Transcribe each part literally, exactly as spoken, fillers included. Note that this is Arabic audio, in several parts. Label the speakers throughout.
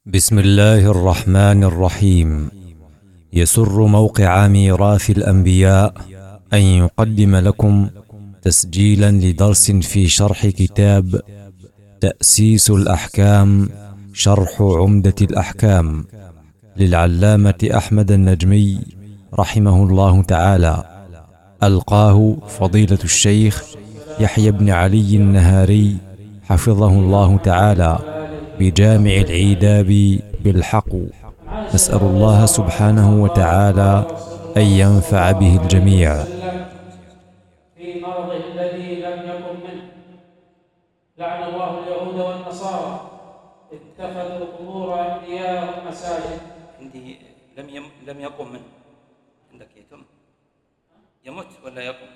Speaker 1: بسم الله الرحمن الرحيم. يسر موقع ميراث الأنبياء أن يقدم لكم تسجيلا لدرس في شرح كتاب تأسيس الأحكام شرح عمدة الأحكام للعلامة أحمد النجمي رحمه الله تعالى، ألقاه فضيلة الشيخ يحيى بن علي النهاري حفظه الله تعالى بجامع العيداب بالحق. نسأل الله سبحانه وتعالى أن ينفع به الجميع.
Speaker 2: في مرضه الذي لم يقم منه، لعن الله اليهود والنصارى اتخذوا قبور أنبياء مساجد.
Speaker 3: عندي لم يم لم يقم منه، عندك يتم يمت ولا يقم؟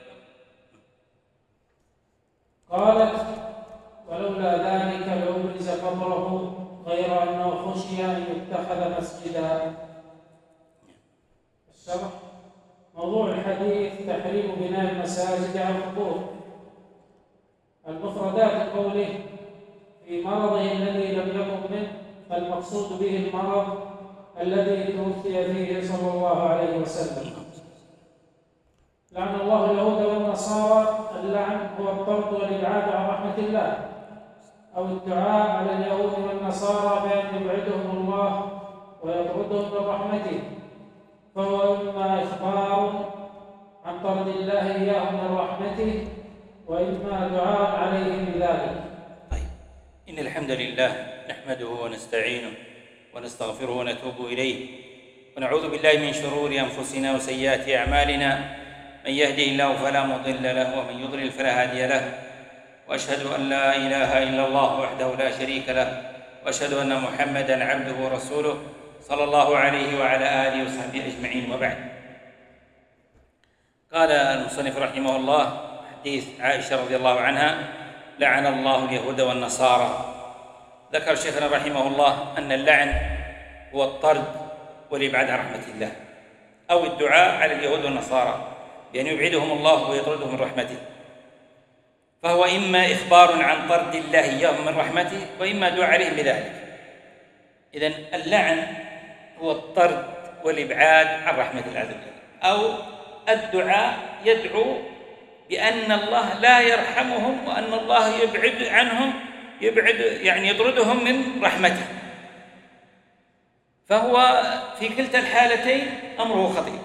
Speaker 2: قالت: ولولا ذلك لأبرز قبره، غير أنه خشي أن يتخذ مسجدا. الشرح: موضوع الحديث تحريم بناء المساجد على القبور. المفردات قوله في مرضه الذي لم يقم منه، فالمقصود به المرض الذي توفي فيه صلى الله عليه وسلم. لعن الله اليهود والنصارى، اللعن هو الطرد والإبعاد عن رحمة الله، أو الدعاء على اليهود والنصارى بأن يبعدهم الله ويطردهم من رحمته، فهو إما إخبار عن طرد الله إياهم من رحمته، وإما دعاء عليهم بذلك.
Speaker 3: طيب، إن الحمد لله نحمده ونستعينه ونستغفره ونتوب إليه، ونعوذ بالله من شرور أنفسنا وسيئات أعمالنا. من يهده الله فلا مضل له، ومن يضلل فلا هادي له، وأشهد أن لا إله إلا الله وحده لا شريك له، وأشهد أن محمدًا عبده ورسوله صلى الله عليه وعلى آله وصحبه أجمعين، وبعد. قال المصنف رحمه الله: حديث عائشة رضي الله عنها: لعن الله اليهود والنصارى. ذكر شيخنا رحمه الله أن اللعن هو الطرد والإبعاد عن رحمة الله، أو الدعاء على اليهود والنصارى بأن يبعدهم الله ويطردهم من رحمته، فهو إما إخبار عن طرد الله إياهم من رحمته، وإما دعاء عليهم بذلك. إذن اللعن هو الطرد والإبعاد عن رحمة الله عز وجل، أو الدعاء يدعو بأن الله لا يرحمهم، وأن الله يبعد عنهم يبعد يعني يطردهم من رحمته، فهو في كلتا الحالتين أمره خطير.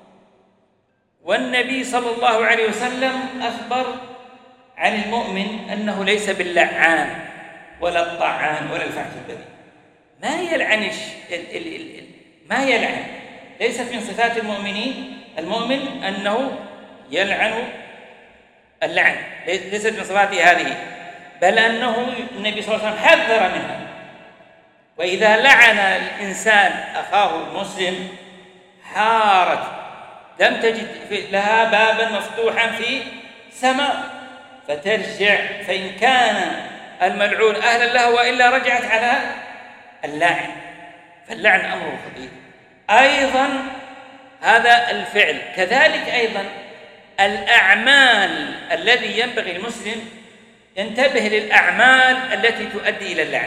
Speaker 3: والنبي صلى الله عليه وسلم أخبر عن المؤمن أنه ليس باللعان ولا الطعان ولا الفاحش البذيء. ما يلعن ال ال ال ما يلعن ليست من صفات المؤمنين المؤمن أنه يلعن اللعن، ليست من صفاته هذه، بل أنه النبي صلى الله عليه وسلم حذر منها. وإذا لعن الإنسان أخاه المسلم حارت، لم تجد لها بابا مفتوحا في سماء فترجع، فإن كان الملعون أهلا له وإلا رجعت على اللاعن. فاللعن أمره خطير. أيضا هذا الفعل، كذلك أيضا الأعمال الذي ينبغي المسلم ينتبه للأعمال التي تؤدي إلى اللعن،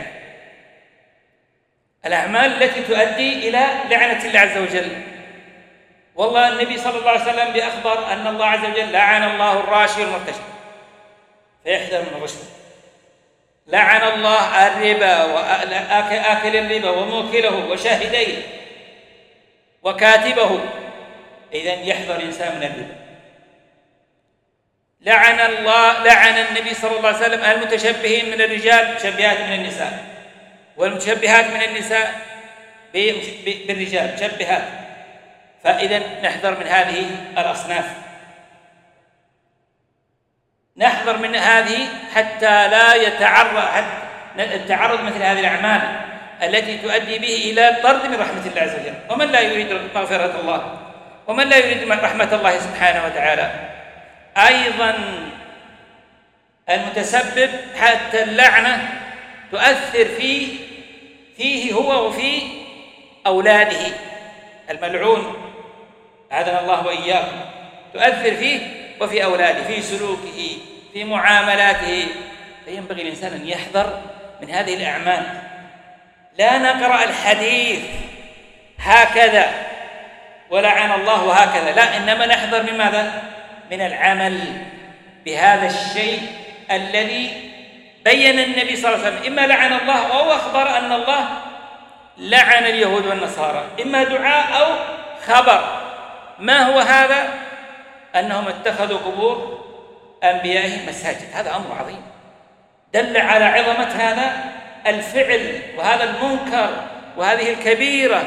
Speaker 3: الأعمال التي تؤدي إلى لعنة الله عز وجل. والله النبي صلى الله عليه وسلم بأخبر أن الله عز وجل لعن الله الراشي والمرتشي، فيحذر من الرشوة. لعن الله الربا وآكل الربا وموكله وشاهديه وكاتبه، إذن يحذر الإنسان من الربا. لعن الله لعن النبي صلى الله عليه وسلم المتشبهين من الرجال متشبهات من النساء، والمتشبهات من النساء بالرجال متشبهات. فإذن نحذر من هذه الأصناف، نحذر من هذه حتى لا يتعرض التعرض مثل هذه الأعمال التي تؤدي به إلى طرد من رحمة الله عز وجل. ومن لا يريد مغفرة الله ومن لا يريد رحمة الله سبحانه وتعالى. أيضا المتسبب حتى اللعنة تؤثر فيه فيه هو وفي أولاده. الملعون أعاذنا الله وإياكم تؤثر فيه وفي أولاده، في سلوكه، في معاملاته. فينبغي الإنسان أن يحذر من هذه الأعمال. لا نقرأ الحديث هكذا ولعن الله وهكذا، لا، إنما نحذر من ماذا؟ من العمل بهذا الشيء الذي بين النبي صلى الله عليه وسلم، إما لعن الله أو أخبر أن الله لعن اليهود والنصارى، إما دعاء أو خبر. ما هو هذا؟ أنهم اتخذوا قبور أنبيائهم مساجد. هذا أمر عظيم دل على عظمة هذا الفعل وهذا المنكر وهذه الكبيرة،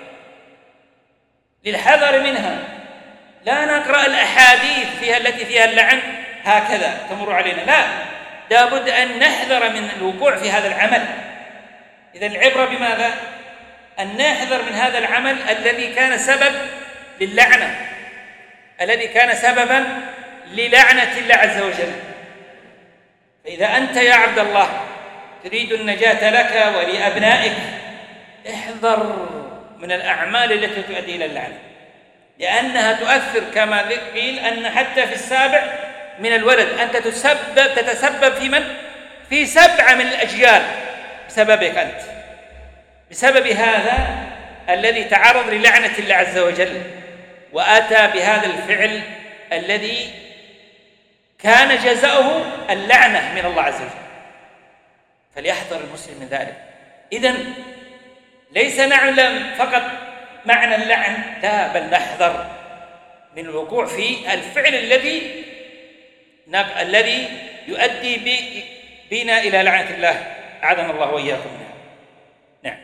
Speaker 3: للحذر منها. لا نقرأ الأحاديث فيها التي فيها اللعن هكذا تمر علينا، لا، لابد أن نحذر من الوقوع في هذا العمل. إذن العبرة بماذا؟ أن نحذر من هذا العمل الذي كان سبب للعنة، الذي كان سببا للعنة الله عز وجل. فإذا أنت يا عبد الله تريد النجاة لك ولأبنائك، احذر من الأعمال التي تؤدي إلى اللعنة، لأنها تؤثر كما قيل أن حتى في السابع من الولد أنت تسبب تتسبب في من؟ في سبعة من الأجيال بسببك أنت، بسبب هذا الذي تعرض للعنة الله عز وجل وأتى بهذا الفعل الذي كان جزاؤه اللعنة من الله عز وجل. فليحذر المسلم من ذلك. إذن ليس نعلم فقط معنى اللعن، لا، بل نحذر من الوقوع في الفعل الذي الذي يؤدي بنا إلى لعنة الله، أعاذنا الله وإياكم منها. نعم.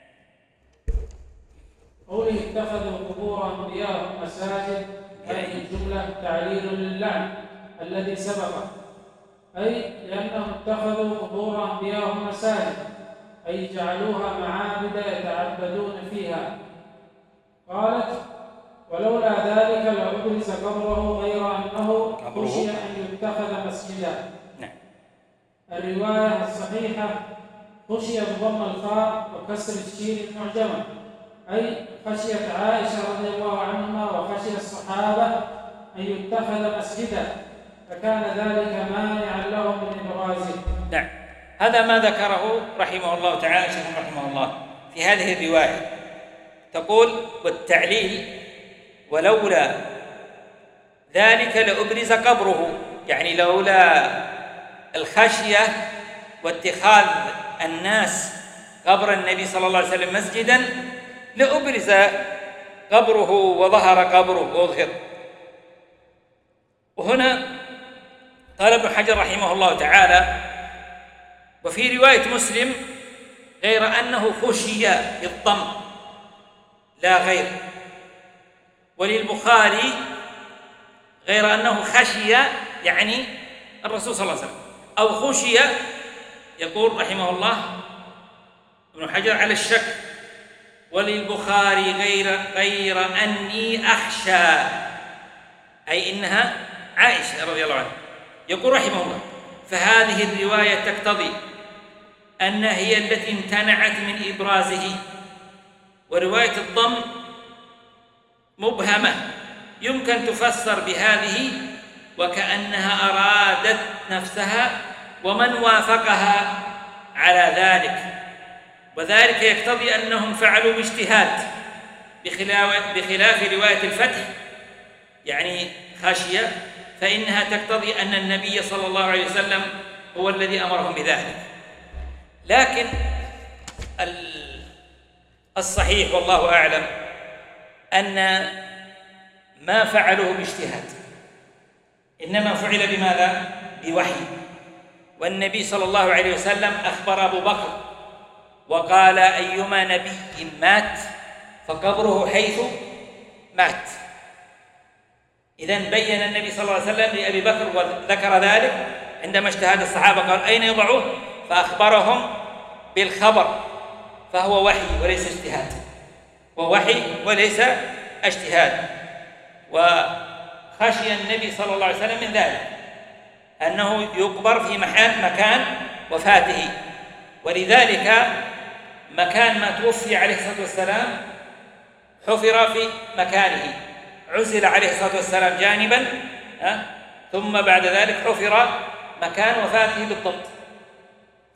Speaker 2: قوله اتخذوا قبور أنبيائهم مساجد، هذه الجملة تعليل للعن الذي سبقه، أي لأنهم اتخذوا قبور أنبيائهم مساجد، أي جعلوها معابد يتعبدون فيها. قالت: ولولا ذلك لأبرز قبره غير أنه خشي أن يتخذ مسجدا. الرواية الصحيحة خشي بضم الخاء وكسر الشين المعجمة، أي خشيت عائشة رضي الله عنها وخشي الصحابة أن يتخذ مسجدا، فكان ذلك مانعا لهم من إبرازه.
Speaker 3: نعم، هذا ما ذكره رحمه الله تعالى شيخ رحمه الله في هذه الرواية. تقول: والتعليل ولولا ذلك لأبرز قبره، يعني لولا الخشية واتخاذ الناس قبر النبي صلى الله عليه وسلم مسجدا لأبرز قبره وظهر قبره وأظهر. وهنا قال ابن حجر رحمه الله تعالى: وفي رواية مسلم غير أنه خشي بالضم لا غير، وللبخاري غير أنه خشي يعني الرسول صلى الله عليه وسلم، أو خشي. يقول رحمه الله ابن حجر على الشك: وللبخاري غير غير أني أخشى، أي إنها عائشة رضي الله عنها. يقول رحمه الله: فهذه الرواية تقتضي أن هي التي امتنعت من إبرازه، ورواية الضم مبهمة يمكن تفسر بهذه وكأنها أرادت نفسها ومن وافقها على ذلك، وذلك يقتضي أنهم فعلوا باجتهاد بخلاف, بخلاف رواية الفتح يعني خشية، فإنها تقتضي أن النبي صلى الله عليه وسلم هو الذي أمرهم بذلك. لكن الصحيح والله أعلم أن ما فعلوه باجتهاد، إنما فعل بماذا؟ بوحي. والنبي صلى الله عليه وسلم أخبر أبو بكر وقال: أيما نبي مات فقبره حيث مات. إذن بين النبي صلى الله عليه وسلم لأبي بكر وذكر ذلك عندما اجتهد الصحابة، قال: أين يضعوه؟ فأخبرهم بالخبر، فهو وحي وليس اجتهاد، ووحي وليس اجتهاد. وخشي النبي صلى الله عليه وسلم من ذلك أنه يقبر في مكان وفاته، ولذلك مكان ما توفي عليه الصلاة والسلام حفر في مكانه، عزل عليه الصلاة والسلام جانبا، ثم بعد ذلك حفر مكان وفاته بالضبط.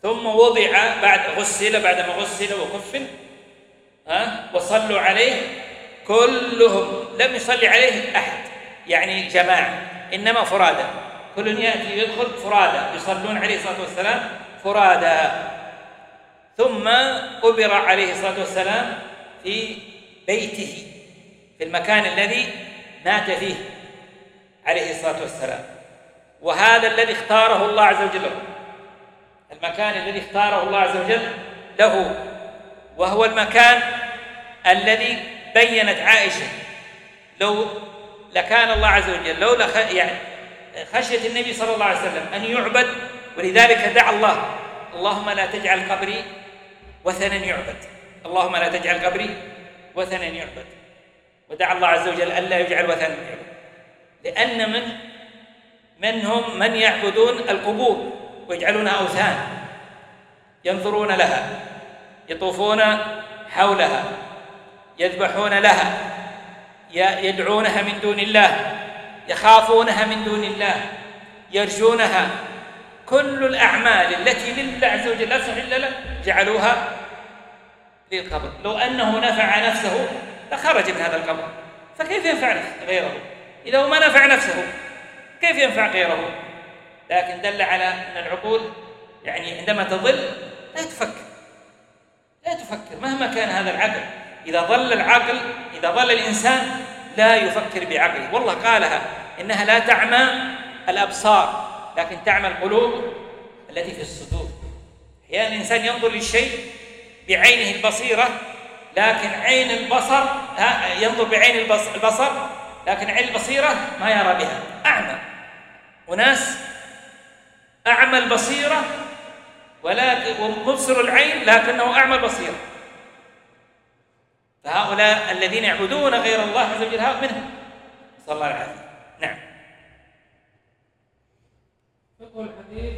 Speaker 3: ثم وضع بعد غسل بعدما غسل وكفن ها وصلوا عليه كلهم، لم يصلي عليه أحد يعني جماعة، إنما فرادى، كل يأتي يدخل فرادى، يصلون عليه الصلاة والسلام فرادى. ثم قبر عليه الصلاة والسلام في بيته في المكان الذي مات فيه عليه الصلاة والسلام، وهذا الذي اختاره الله عز وجل، المكان الذي اختاره الله عز وجل له، وهو المكان الذي بينت عائشة لو لكان الله عز وجل لو لخ يعني خشية النبي صلى الله عليه وسلم أن يعبد، ولذلك دعا الله اللهم لا تجعل قبري وثنا يعبد، اللهم لا تجعل قبري وثنا يعبد، ودعا الله عز وجل ألا يجعل وثنا يعبد، لأن من منهم من يعبدون القبور ويجعلونها أوثان، ينظرون لها، يطوفون حولها، يذبحون لها، يدعونها من دون الله، يخافونها من دون الله، يرجونها، كل الأعمال التي لله عز وجل لا تصح إلا له جعلوها للقبر. لو أنه نفع نفسه لخرج من هذا القبر، فكيف ينفع غيره؟ إذا هو ما نفع نفسه كيف ينفع غيره؟ لكن دل على أن العقول يعني عندما تضل لا تفكر لا تفكر مهما كان هذا العقل. إذا ضل العقل إذا ضل الإنسان لا يفكر بعقله، والله قالها إنها لا تعمى الأبصار لكن تعمى القلوب التي في الصدور. أحيانا يعني الإنسان ينظر للشيء بعينه البصيرة، لكن عين البصر ينظر بعين البصر لكن عين البصيرة ما يرى بها، أعمى. وناس أعمى البصيرة ومبصر العين لكنه أعمى البصيرة. فهؤلاء الذين يعبدون غير الله عز وجل هؤلاء منهم، صلى الله عليه وسلم. نعم.
Speaker 2: فقه الحديث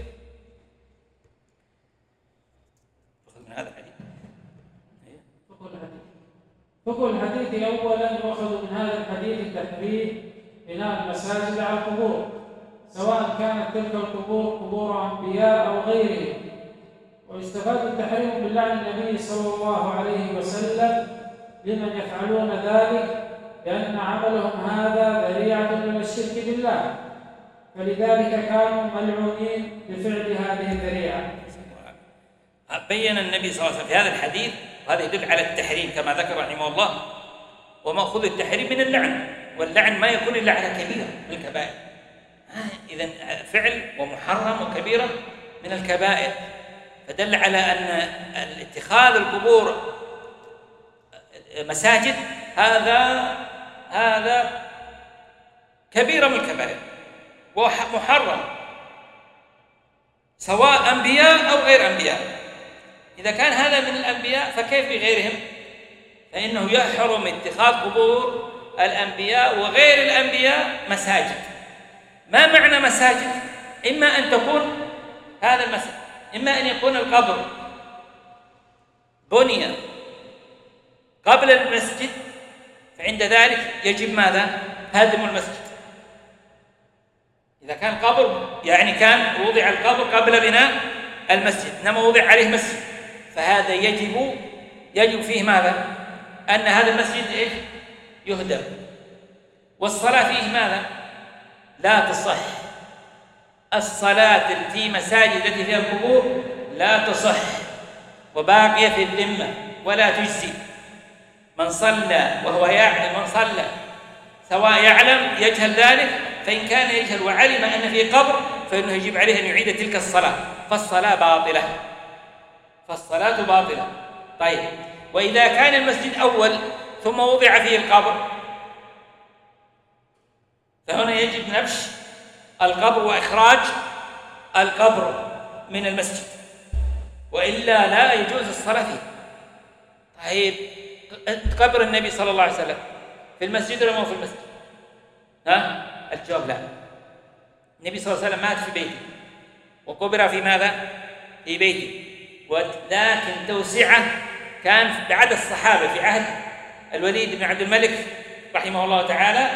Speaker 3: من هذا الحديث
Speaker 2: فقه الحديث فقه الحديث أولا يؤخذ من هذا الحديث تحريم بناء المساجد على القبور، سواء كانت تلك القبور قبور أنبياء أو غيرهم. ويستفاد التحريم من لعن النبي صلى الله عليه وسلم لمن يفعلون ذلك، لأن عملهم هذا ذريعة إلى الشرك بالله، فلذلك كانوا ملعونين بفعل هذه الذريعة.
Speaker 3: بين النبي صلى الله عليه وسلم في هذا الحديث، وهذا يدل على التحريم كما ذكر رحمه الله، ومأخوذ التحريم من اللعن، واللعن ما يكون إلا على كبيرة من الكبائر. إذن فعل ومحرم وكبيرة من الكبائر، فدل على أن اتخاذ القبور مساجد هذا هذا كبيرة من الكبائر ومحرم، سواء أنبياء أو غير أنبياء. إذا كان هذا من الأنبياء فكيف بغيرهم؟ فإنه يحرم اتخاذ قبور الأنبياء وغير الأنبياء مساجد. ما معنى مساجد؟ إما أن تكون هذا المسجد، إما أن يكون القبر بني قبل المسجد، فعند ذلك يجب ماذا؟ هدم المسجد. إذا كان قبر يعني كان وضع القبر قبل بناء المسجد، إنما وضع عليه مسجد، فهذا يجب يجب فيه ماذا؟ أن هذا المسجد إيش؟ يهدم. والصلاة فيه ماذا؟ لا تصح. الصلاة في مساجد التي فيها القبور لا تصح وباقية في الذمة ولا تجزي. من صلى وهو يعلم من صلى سواء يعلم يجهل ذلك، فإن كان يجهل وعلم أن فيه قبر فإنه يجب عليه أن يعيد تلك الصلاة، فالصلاة باطلة فالصلاة باطلة. طيب، وإذا كان المسجد أول ثم وضع فيه القبر فهنا يجب نبش القبر وإخراج القبر من المسجد، وإلا لا يجوز الصلاة فيه. طيب، قبر النبي صلى الله عليه وسلم في المسجد ولا ما في المسجد؟ ها؟ الجواب لا. النبي صلى الله عليه وسلم مات في بيته وقبر في ماذا؟ في بيته، ولكن توسعة كان بعد الصحابة في عهد الوليد بن عبد الملك رحمه الله تعالى،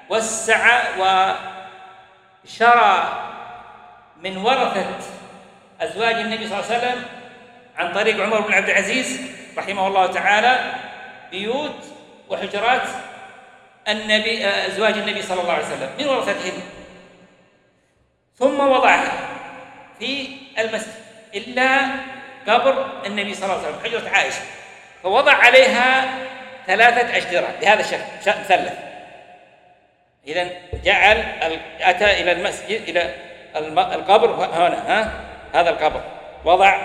Speaker 3: وسع وشرى من ورثة أزواج النبي صلى الله عليه وسلم عن طريق عمر بن عبد العزيز رحمه الله تعالى بيوت وحجرات النبي أزواج النبي صلى الله عليه وسلم من ورثتهن، ثم وضعها في المسجد إلا قبر النبي صلى الله عليه وسلم حجرة عائشة، فوضع عليها ثلاثة أشجرة بهذا الشكل مثلث. إذن جعل أتى إلى المسجد إلى القبر هنا، ها هذا القبر وضع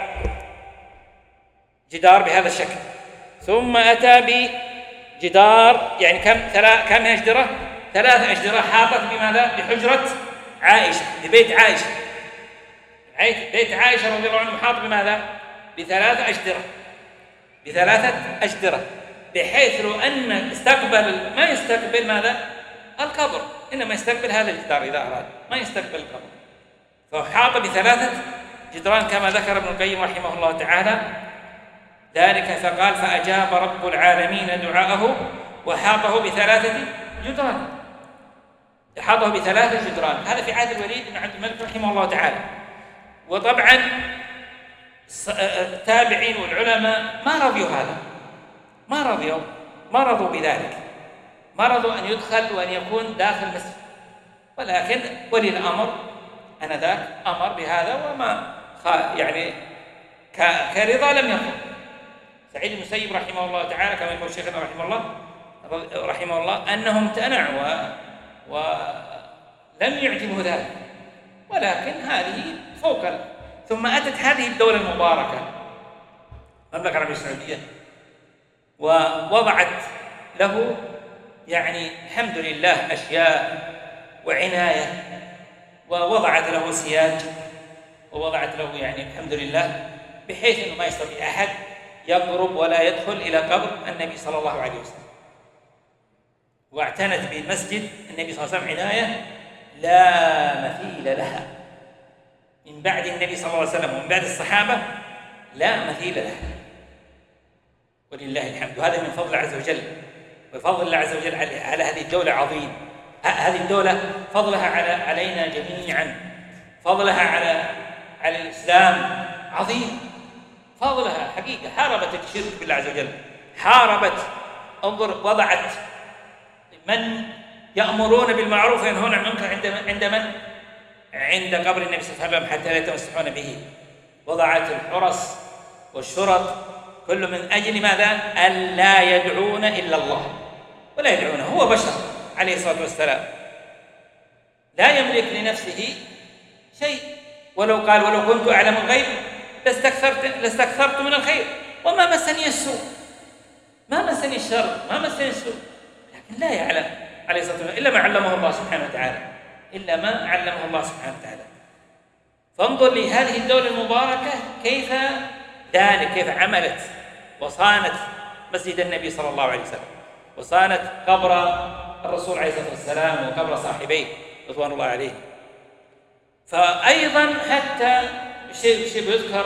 Speaker 3: جدار بهذا الشكل، ثم أتى بجدار يعني كم ثلاث كم أشجرة؟ ثلاث أشجرة حاطت بماذا؟ بحجرة عائشة، ببيت عائشة. بيت عائشة رضي الله عنها محاط بماذا؟ بثلاث أشجرة، بثلاثة أشجرة، بحيث لو أن استقبل ما يستقبل ماذا؟ القبر، إنما يستقبل هذا الجدار إذا أراد، ما يستقبل القبر. فحاط بثلاثة جدران كما ذكر ابن القيم رحمه الله تعالى ذلك، فقال فأجاب رب العالمين دعاءه وحاطه بثلاثة جدران، حاطه بثلاثة جدران. هذا في عهد الوليد بن عبد الملك رحمه الله تعالى. وطبعا التابعين والعلماء ما رضيوا هذا، ما رضيوا ما رضوا بذلك، ما رضوا أن يدخل وأن يكون داخل المسجد، ولكن ولي الأمر آنذاك أمر بهذا، وما يعني كرضا لم يقل. سعيد بن المسيب رحمه الله تعالى كما يقول شيخنا رحمه الله رحمه الله أنهم امتنعوا ولم يعجبه ذلك، ولكن هذه فوق. ثم أتت هذه الدولة المباركة المملكة العربية السعودية ووضعت له يعني الحمد لله أشياء وعناية، ووضعت له سياج، ووضعت له يعني الحمد لله بحيث أنه ما يستطيع أحد يقرب ولا يدخل إلى قبر النبي صلى الله عليه وسلم. واعتنت بالمسجد النبي صلى الله عليه وسلم عناية لا مثيل لها من بعد النبي صلى الله عليه وسلم ومن بعد الصحابة، لا مثيل لها ولله الحمد. وهذا من فضل الله عز وجل، وفضل الله عز وجل على هذه الدولة عظيم. هذه الدولة فضلها على علينا جميعا، فضلها على على الإسلام عظيم، فضلها حقيقة. حاربت الشرك بالله عز وجل، حاربت، انظر وضعت من يأمرون بالمعروف وينهون عن المنكر عند عند من؟ عند قبر النبي صلى الله عليه وسلم حتى لا يتمسحون به. وضعت الحرس والشرط كل من أجل ماذا؟ ألا يدعون إلا الله، ولا يدعونه، هو بشر عليه الصلاة والسلام لا يملك لنفسه شيء، ولو قال ولو كنت أعلم الغيب لاستكثرت لاستكثرت من الخير وما مسني السوء، ما مسني الشر، ما مسني السوء، لكن لا يعلم عليه الصلاة والسلام إلا ما علمه الله سبحانه وتعالى، إلا ما علمه الله سبحانه وتعالى. فانظر لهذه الدولة المباركة كيف ذلك، كيف عملت وصانت مسجد النبي صلى الله عليه وسلم، وصانت قبر الرسول عليه الصلاة والسلام وقبر صاحبيه رضوان الله عليه. فأيضا حتى شيء شيء يذكر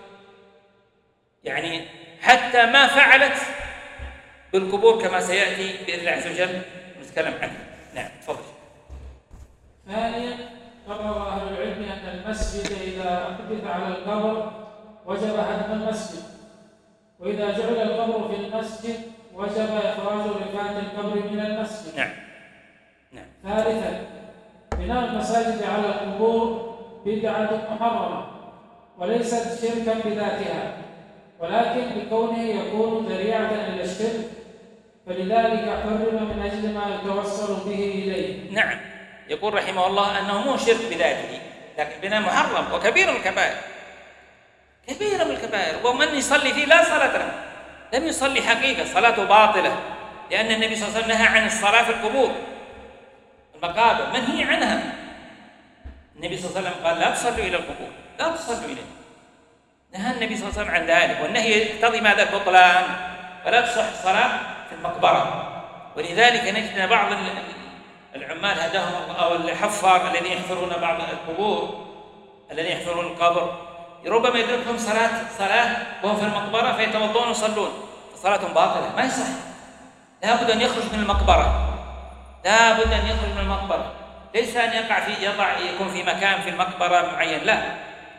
Speaker 3: يعني حتى ما فعلت بالقبور كما سيأتي بإذن الله عز وجل نتكلم عنه. نعم تفضل.
Speaker 2: ثانيا قرر أهل العلم أن المسجد إذا أحدث على القبر وجب هدم المسجد، وإذا جعل القبر في المسجد وجب إخراج رفات القبر من المسجد.
Speaker 3: نعم. نعم.
Speaker 2: ثالثا بناء المساجد على القبور بدعة محرمة وليست شركا بذاتها، ولكن بكونه يكون ذريعة إلى الشرك، فلذلك حرم من أجل ما يتوصل به إليه.
Speaker 3: نعم. يقول رحمه الله أنه مو شرك بذاته، لكن بناء محرم وكبير من الكبائر، كبير من الكبائر، ومن يصلي فيه لا صلاة له، لم يصلي حقيقة، صلاته باطلة، لأن النبي صلى الله عليه وسلم نهى عن الصلاة في القبور المقابر، منهي عنها. النبي صلى الله عليه وسلم قال لا تصلوا إلى القبور، لا تصلوا إليه، نهى النبي صلى الله عليه وسلم عن ذلك، والنهي يقتضي ماذا؟ البطلان، ولا تصح الصلاة في المقبرة. ولذلك نجد بعض العمال هداهم أو الحفار الذين يحفرون بعض القبور، الذين يحفرون القبر، ربما يدركهم صلاة صلاة وهم في المقبرة فيتوضون ويصلون، صلاتهم باطلة، ما يصح. لا بد أن يخرج من المقبرة، لا بد أن يخرج من المقبرة، ليس أن يقع في يضع يكون في مكان في المقبرة معين، لا،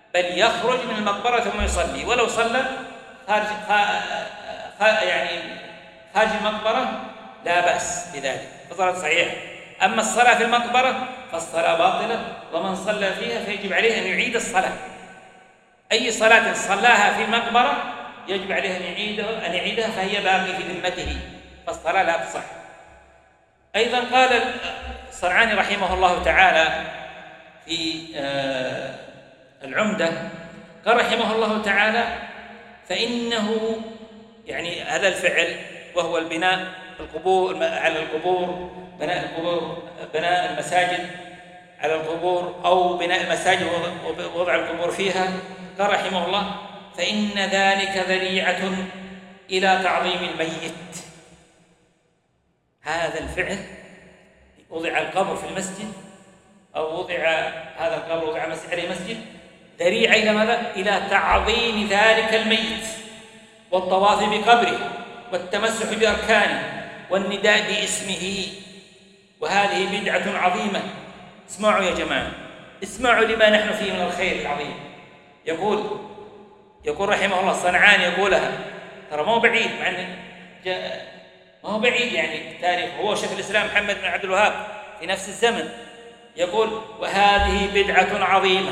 Speaker 3: بل يخرج من المقبرة ثم يصلي، ولو صلى خارج يعني خارج المقبرة لا بأس بذلك، فالصلاة صحيحة. أما الصلاة في المقبرة فالصلاة باطلة، ومن صلى فيها فيجب عليه أن يعيد الصلاة. أي صلاة صلاها في المقبرة يجب عليه أن يعيدها أن يعيدها فهي باقي في ذمته، فالصلاة لا تصح. أيضا قال الصنعاني رحمه الله تعالى في العمدة، قال رحمه الله تعالى: فإنه يعني هذا الفعل وهو البناء القبور على القبور، بناء القبور، بناء المساجد على القبور أو بناء المساجد ووضع القبور فيها، قال رحمه الله: فإن ذلك ذريعة إلى تعظيم الميت. هذا الفعل وضع القبر في المسجد أو وضع هذا القبر وضع عليه مسجد، ذريعة إلى ماذا؟ إلى تعظيم ذلك الميت والطواف بقبره والتمسح بأركانه والنداء باسمه، وهذه بدعة عظيمة. اسمعوا يا جماعة، اسمعوا لما نحن فيه من الخير العظيم. يقول يقول رحمه الله الصنعاني يقولها، ترى ما هو بعيد، مع أنه ما هو بعيد يعني تاريخ، هو شيخ الإسلام محمد بن عبد الوهاب في نفس الزمن. يقول: وهذه بدعة عظيمة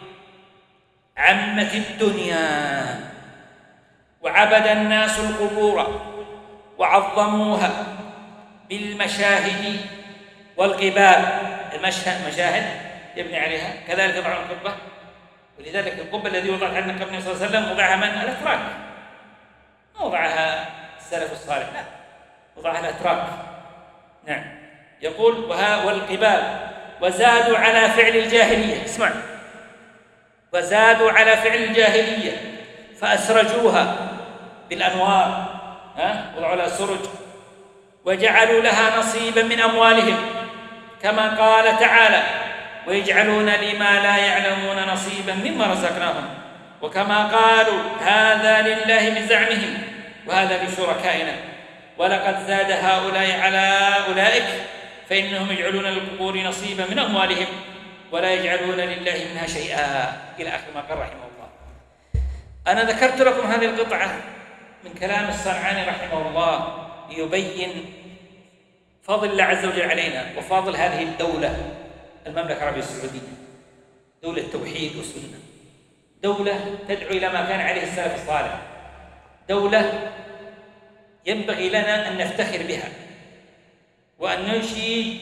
Speaker 3: عمت الدنيا، وعبد الناس القبور وعظموها بالمشاهد والقباب. المشاهد يبني عليها، كذلك يضعون القبة، ولذلك القبة الذي وضعت عن النبي صلى الله عليه وسلم وضعها من؟ الأتراك، ما وضعها السلف الصالح، لا، وضعها الأتراك. نعم. يقول: وها والقباب، وزادوا على فعل الجاهلية. اسمع: وزادوا على فعل الجاهلية فأسرجوها بالأنوار، ها وضعوا لها سرج، وجعلوا لها نصيبا من أموالهم، كما قال تعالى: ويجعلون لما لا يعلمون نصيبا مما رزقناهم، وكما قالوا: هذا لله بزعمهم وهذا لشركائنا، ولقد زاد هؤلاء على أولئك، فإنهم يجعلون للقبور نصيبا من أموالهم ولا يجعلون لله منها شيئا، إلى آخر ما قال رحمه الله. أنا ذكرت لكم هذه القطعة من كلام الصنعاني رحمه الله ليبين فضل الله عز وجل علينا وفضل هذه الدولة، المملكة العربية السعودية، دولة توحيد وسنة، دولة تدعو إلى ما كان عليه السلف الصالح، دولة ينبغي لنا أن نفتخر بها وأن ننشد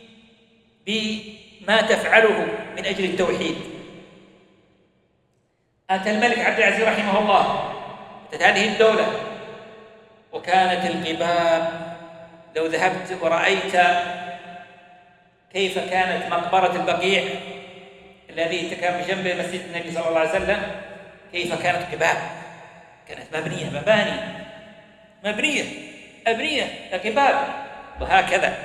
Speaker 3: بما تفعله من أجل التوحيد. أتى الملك عبد العزيز رحمه الله أتت هذه الدولة، وكانت القباب، لو ذهبت ورأيت كيف كانت مقبرة البقيع الذي كان بجنب مسجد النبي صلى الله عليه وسلم، كيف كانت قباب، كانت مبنية مباني مبنية أبنية قباب، وهكذا.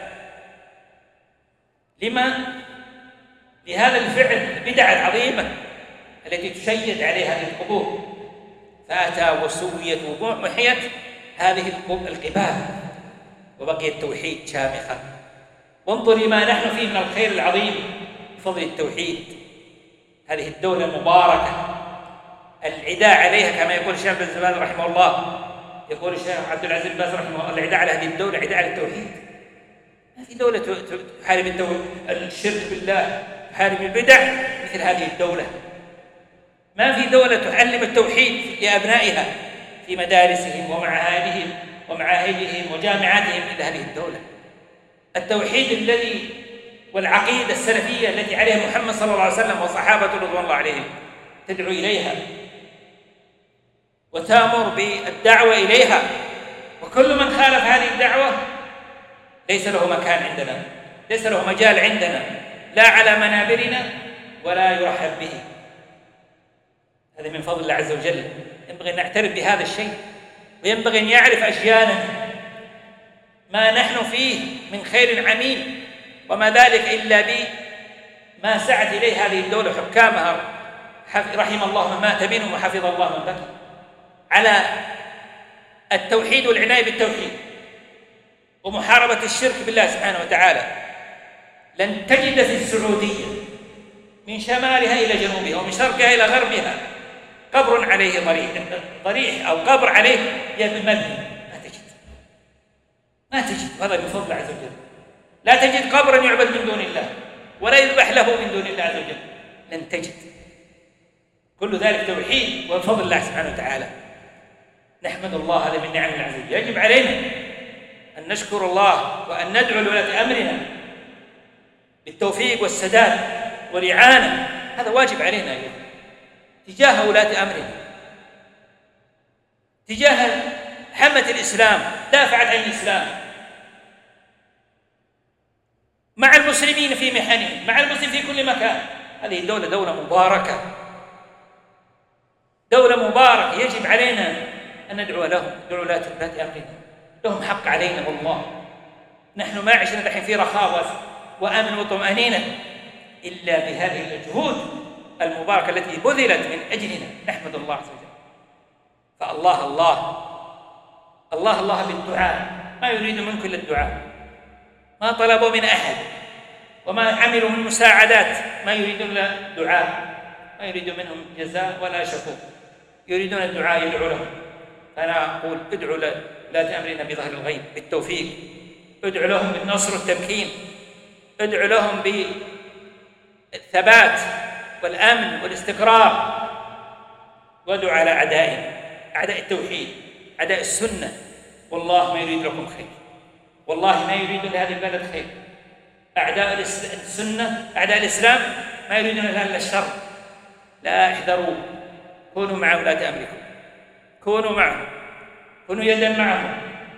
Speaker 3: لما؟ لهذا الفعل البدعة العظيمة التي تشيد عليها هذه القبور، فأتى وسويت ومحيت هذه القباب وبقي التوحيد شامخا. وانظر ما نحن فيه من الخير العظيم بفضل التوحيد. هذه الدولة المباركة العداء عليها كما يقول الشيخ بن باز رحمه الله، يقول الشيخ عبد العزيز بن باز رحمه الله: العداء على هذه الدولة عداء على التوحيد. ما في دولة تحارب الدولة الشرك بالله، تحارب البدع مثل هذه الدولة. ما في دولة تعلم التوحيد لأبنائها في مدارسهم ومعاهدهم ومعاهدهم وجامعاتهم مثل هذه الدولة. التوحيد الذي والعقيدة السلفية التي عليها محمد صلى الله عليه وسلم وصحابته رضوان الله عليهم تدعو إليها وتأمر بالدعوة إليها، وكل من خالف هذه الدعوة ليس له مكان عندنا، ليس له مجال عندنا، لا على منابرنا ولا يرحب به. هذا من فضل الله عز وجل، ينبغي أن نعترف بهذا الشيء، وينبغي أن يعرف أجيالنا ما نحن فيه من خير عميم، وما ذلك إلا بما سعت إليه هذه الدولة حكامها، رحم الله من مات منهم وحفظ الله من بقي، على التوحيد والعناية بالتوحيد ومحاربة الشرك بالله سبحانه وتعالى. لن تجد في السعودية من شمالها إلى جنوبها ومن شرقها إلى غربها قبر عليه ضريح ضريح أو قبر عليه مبني، ما تجد ما تجد هذا من فضل عز وجل. لا تجد قبرا يعبد من دون الله ولا يذبح له من دون الله عز وجل، لن تجد. كل ذلك توحيد وفضل الله سبحانه وتعالى. نحمد الله، هذا من نعم العزيز. يجب علينا أن نشكر الله وأن ندعو لولاة أمرنا بالتوفيق والسداد والإعانة، هذا واجب علينا أيضا تجاه ولاة أمرنا، تجاه حمة الإسلام، دافعت عن الإسلام مع المسلمين في محنهم، مع المسلمين في كل مكان. هذه الدولة دولة مباركة، دولة مباركة، يجب علينا أن ندعو لهم، ندعو ولاة أمرنا، لهم حق علينا والله. نحن ما عشنا دحين في رخاوة وأمن وطمأنينة إلا بهذه الجهود المباركة التي بذلت من أجلنا. نحمد الله عز وجل. فالله الله الله الله بالدعاء، ما يريد منكم إلا الدعاء، ما طلبوا من أحد وما عملوا من مساعدات، ما يريدون إلا الدعاء، ما يريدون منهم جزاء ولا شكور، يريدون الدعاء يدعو لهم. فأنا أقول ادعوا لا أمرنا بظهر الغيب بالتوفيق، ادعوا لهم بالنصر والتمكين، ادعوا لهم بالثبات والأمن والاستقرار، وادعوا على أعدائنا، أعداء التوحيد، أعداء السنة. والله ما يريد لكم خير، والله ما يريد لهذه البلد خير. أعداء السنة، أعداء الإسلام ما يريدون إلا الشر. لا احذروا، كونوا مع ولاة أمركم، كونوا معهم، كونوا يدا معهم،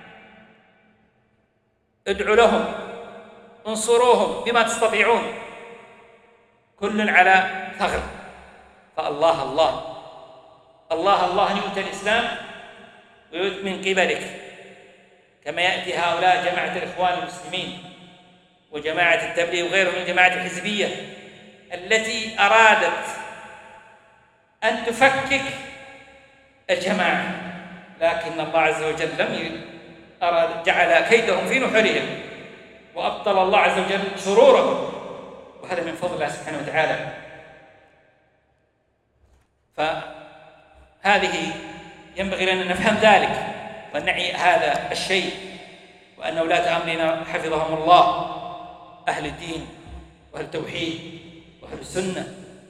Speaker 3: ادعوا لهم، انصروهم بما تستطيعون، كل على ثغر. فالله الله الله الله أن يؤتى الإسلام ويؤتى من قبلك، كما يأتي هؤلاء جماعة الإخوان المسلمين وجماعة التبليغ وغيرهم من الجماعات الحزبية التي أرادت أن تفكك الجماعة، لكن الله عز وجل لم أراد، جعل كيدهم في نحرهم وأبطل الله عز وجل شرورهم، وهذا من فضل الله سبحانه وتعالى. فهذه ينبغي لنا أن نفهم ذلك ونعي هذا الشيء، وأن ولاة أمرنا حفظهم الله أهل الدين وأهل التوحيد وأهل السنة،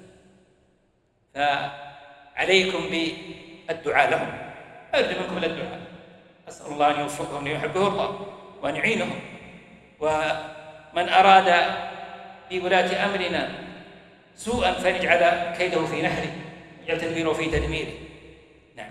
Speaker 3: فعليكم بالدعاء لهم، أرجو منكم إلى الدعاء. أسأل الله أن يوفقهم ليحبه الله وأن يعينهم، ومن أراد بولاة أمرنا سوءا فنجعل كيده في نحره، نجعل تدبيره في تدميره. نعم.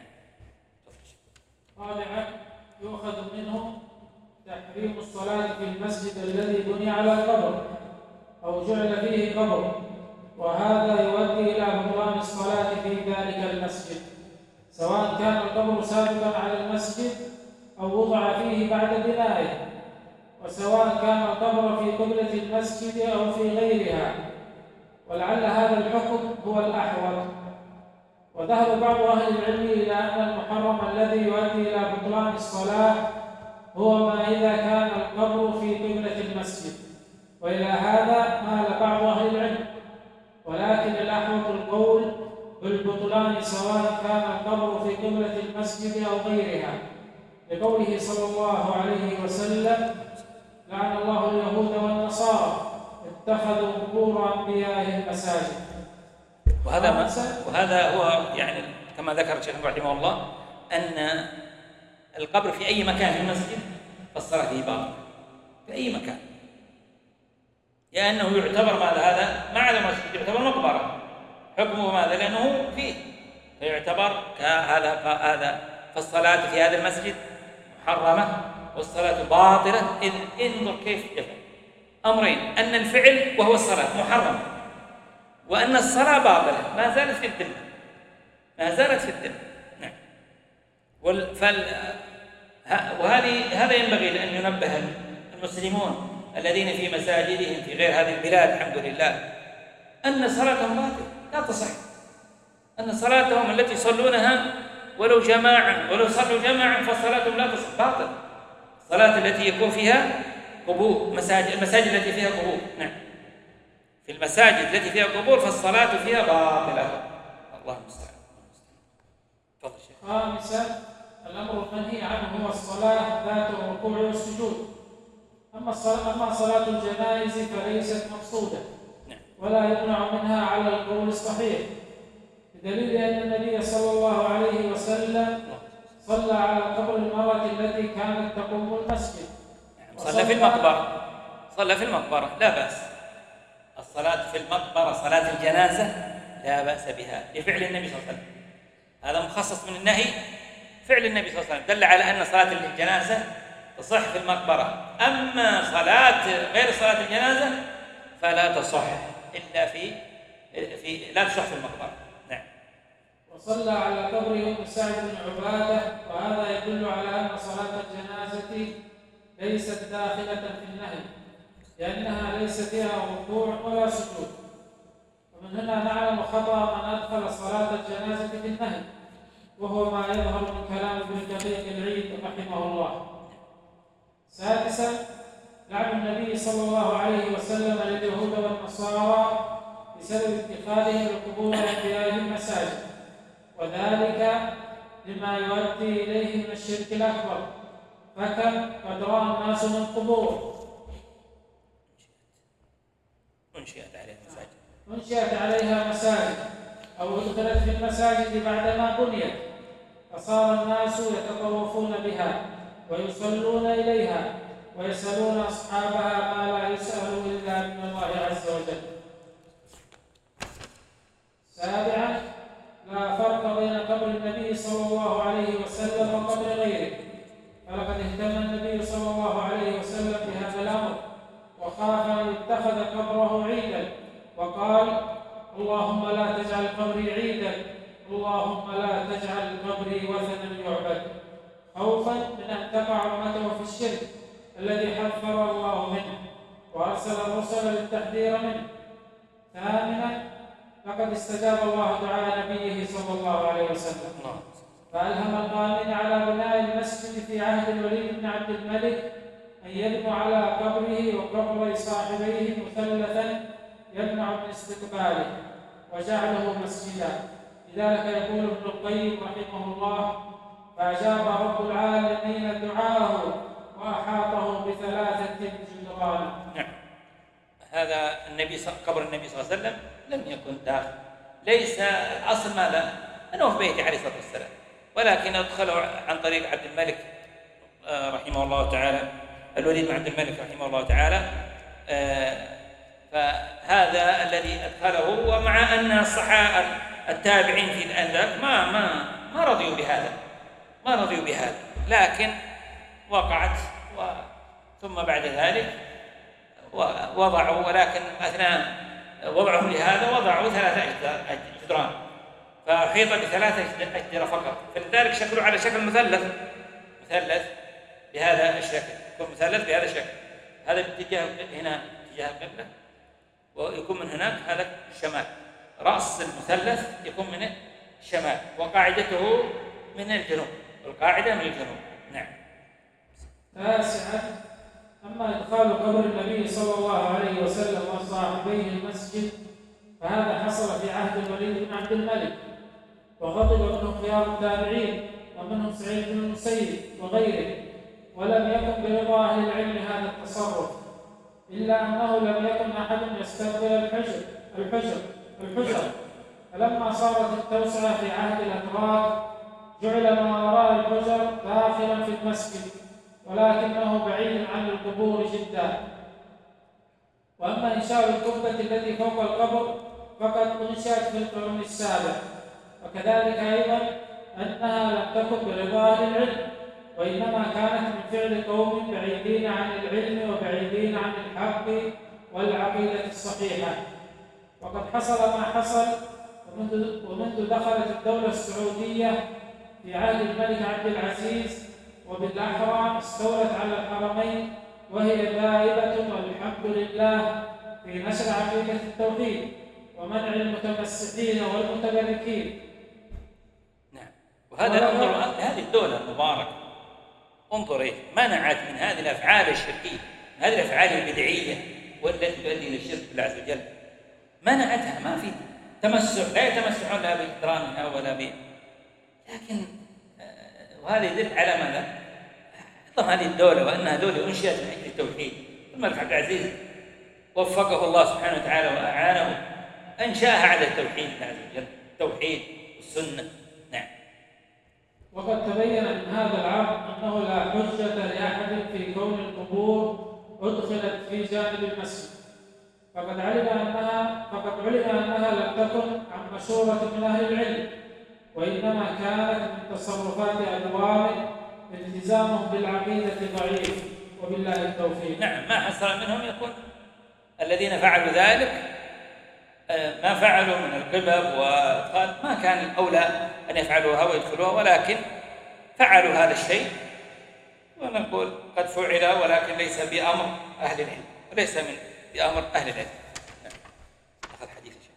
Speaker 2: رابعا يؤخذ منه تحريم الصلاة في المسجد الذي بني على القبر أو جعل فيه قبر، وهذا يؤدي إلى بطلان الصلاة في ذلك المسجد، سواء كان القبر سابقا على المسجد أو وضع فيه بعد بنائه، وسواء كان القبر في قبلة المسجد أو في غيرها، ولعل هذا الحكم هو الأحوط. وذهب بعض أهل العلم إلى أن المحرم الذي يؤدي إلى بطلان الصلاة هو ما إذا كان القبر في قبلة المسجد، وإلى هذا مال بعض أهل العلم، ولكن الأحوط القول بالبطلان سواء كان القبر في قبلة المسجد أو غيرها، لقوله صلى الله عليه وسلم: لعن الله اليهود والنصارى اتخذوا قبور أنبيائهم مساجد.
Speaker 3: وهذا ما وهذا هو يعني كما ذكر الشيخ رحمه الله أن القبر في أي مكان في المسجد فالصلاة فيه باطلة في أي مكان، لأنه يعتبر ماذا هذا ما على المسجد، يعتبر مقبرة، حكمه ماذا؟ لأنه فيه، فيعتبر كهذا هذا. فالصلاة في هذا المسجد محرمة والصلاة باطلة. إذ انظر كيف يفعل أمرين: أن الفعل وهو الصلاة محرم، وأن الصلاة باطلة، ما زالت في الذمة، ما زالت في الذمة. نعم. فال... وهذه هذا ينبغي أن ينبه المسلمون الذين في مساجدهم في غير هذه البلاد الحمد لله أن صلاتهم باطلة لا تصح، أن صلاتهم التي يصلونها ولو جماعة ولو صلوا جماعة فصلاتهم لا تصح، باطل. الصلاة التي يكون فيها قبور، مساجد المساجد التي فيها قبور. نعم. في المساجد التي فيها قبور فالصلاة فيها باطلة. الله المستعان. تفضل شيخ.
Speaker 2: خامسا الأمر المنهي عنه هو الصلاة ذات الركوع والسجود. أما الصلاة أما صلاة الجنائز فليست مقصودة ولا يمنع منها على القول الصحيح، بدليل أن النبي صلى الله عليه وسلم صلى على قبر المرأة التي كانت تقوم المسجد.
Speaker 3: صلى في المقبرة صلى في المقبرة لا بأس. الصلاة في المقبرة صلاة الجنازة لا بأس بها لفعل النبي صلى الله عليه وسلم. هذا مخصص من النهي فعل النبي صلى الله عليه وسلم، دل على أن صلاة الجنازة تصح في المقبرة. أما صلاة غير صلاة الجنازة فلا تصح إلا في في لا تصح في المقبرة. نعم.
Speaker 2: وصلى على قبر أم سعد بن عبادة، وهذا يدل على أن صلاة الجنازة ليست داخلة في النهي لأنها ليس فيها ركوع ولا سجود. ومن هنا نعلم خطأ من أدخل صلاة الجنازة في النهي، وهو ما يظهر من كلام ابن دقيق العيد رحمه الله. سادسا لعن النبي صلى الله عليه وسلم اليهود والنصارى بسبب اتخاذهم القبور وانبيائهم مساجد، وذلك لما يؤدي إليه من الشرك الأكبر، فكم قد رأى الناس من قبور
Speaker 3: أنشئت عليها مساجد
Speaker 2: أنشئت عليها مساجد أو أدخلت في المساجد بعدما بنيت، فصار الناس يتطوفون بها ويصلون إليها ويسألون أصحابها ما لا يسأل إلا من الله عز وجل. سابعا لا فرق بين قبر النبي صلى الله عليه وسلم وقبر غيره، فلقد اهتم النبي صلى الله عليه وسلم بهذا الأمر وخاف أن يتخذ قبره عيدا، وقال: اللهم لا تجعل قبري عيدا، اللهم لا تجعل قبري وثنا يعبد، خوفا من أن تقع أمته في الشرك الذي حذر الله منه وأرسل الرسل للتحذير منه. ثامنا لقد استجاب الله دعاء نبيه صلى الله عليه وسلم، فألهم القائمين على بناء المسجد في عهد الوليد بن عبد الملك أن يبنوا على قبره وقبر صاحبيه مثلثا يمنع من استقباله وجعله مسجدا. لذلك يقول ابن القيم رحمه الله: فأجاب رب العالمين دعاءه وأحاطه بثلاثة جدران.
Speaker 3: نعم. هذا النبي قبر النبي صلى الله عليه وسلم لم يكن داخل، ليس أصل ما لا أنه في بيته عليه الصلاة والسلام، ولكن أدخله عن طريق عبد الملك رحمه الله تعالى، الوليد بن عبد الملك رحمه الله تعالى. فهذا الذي أدخله، ومع أن الصحابة التابعين في الأندلس ما ما ما رضيوا بهذا ما رضيوا بهذا لكن وقعت و... ثم بعد ذلك وضعوا، ولكن أثناء وضعهم لهذا وضعوا ثلاثة جدران، فحيط بثلاثة أجدرة فقط، فلذلك شكله على شكل مثلث مثلث بهذا الشكل، يكون مثلث بهذا الشكل، هذا باتجاه هنا اتجاه القبلة، ويكون من هناك هذا الشمال، رأس المثلث يكون من الشمال وقاعدته من الجنوب، والقاعدة من الجنوب. نعم.
Speaker 2: تاسعا أما إدخال قبر النبي صلى الله عليه وسلم وصاحبيه المسجد فهذا حصل في عهد الوليد بن عبد الملك، وغضب منه خيار التابعين ومنهم سعيد بن المسيب وغيره، ولم يكن برضا أهل العلم هذا التصرف، إلا أنه لم يكن أحد يستقبل الحجر الحجر الحجر فلما صارت التوسعة في عهد الأتراك جعل ما وراء الحجر داخلا في المسجد، ولكنه بعيد عن القبور جدا. وأما إنشاء القبة التي فوق القبر فقد أنشأت في القرن السابع، وكذلك أيضا أنها لم تكن برضا أهل العلم، وإنما كانت من فعل قوم بعيدين عن العلم وبعيدين عن الحق والعقيدة الصحيحة. وقد حصل ما حصل، ومنذ, ومنذ دخلت الدولة السعودية في عهد الملك عبد العزيز وبالأحرى استولت على الحرمين، وهي دائبة والحمد لله في نشر عقيدة التوحيد ومنع المتمسكين والمتبركين.
Speaker 3: نعم. وهذا انظر هذه الدولة المباركة، انظر ايش منعت من هذه الافعال الشركية، من هذه الافعال البدعية والتي تؤدي الى الشرك بالله عز وجل، منعتها، ما في تمسح، لا يتمسحون لا بإحترامها ولا ب، لكن وهذا يدل على ماذا؟ عظم هذه الدولة وأنها دولة أنشئت من أجل التوحيد. الملك عبد العزيز وفقه الله سبحانه وتعالى وأعانه، أنشأها على التوحيد عز وجل، التوحيد والسنة. نعم.
Speaker 2: وقد تبين من هذا العقد أنه لا حجة لأحد في كون القبور أدخلت في جانب المسجد، فقد علم أنها فقد علم أنها لم تكن عن مشورة من أهل العلم، وإنما كانت من تصرفات أقوام التزامهم بالعقيدة ضعيف، وبالله التوفيق.
Speaker 3: نعم، ما حصل منهم يكون الذين فعلوا ذلك ما فعلوا من القبب وقال ما كان الأولى أن يفعلوها ويدخلوها، ولكن فعلوا هذا الشيء، ونقول قد فعل ولكن ليس بأمر أهل العلم، وليس من بأمر أهل العلم. أخذ حديث الشيء.